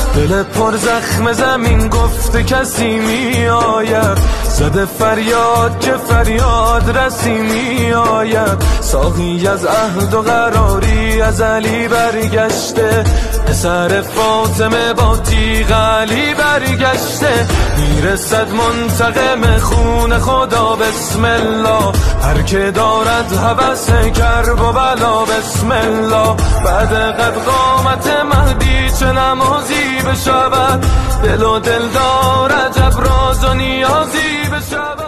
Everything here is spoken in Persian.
دل پر زخم زمین گفته کسی می آید، زده فریاد که فریاد رسی می آید. ساقی از عهد و قراری از علی برگشته، پسر فاطمه با تیغ علی برگشته. میرسد منتقم خون خدا بسم الله، هر که دارد هوس کرب و بلا بسم الله. بعد قد قامت مهدی چه نمازی بشود، دل و دل دار عجب راز و نیازی بشود.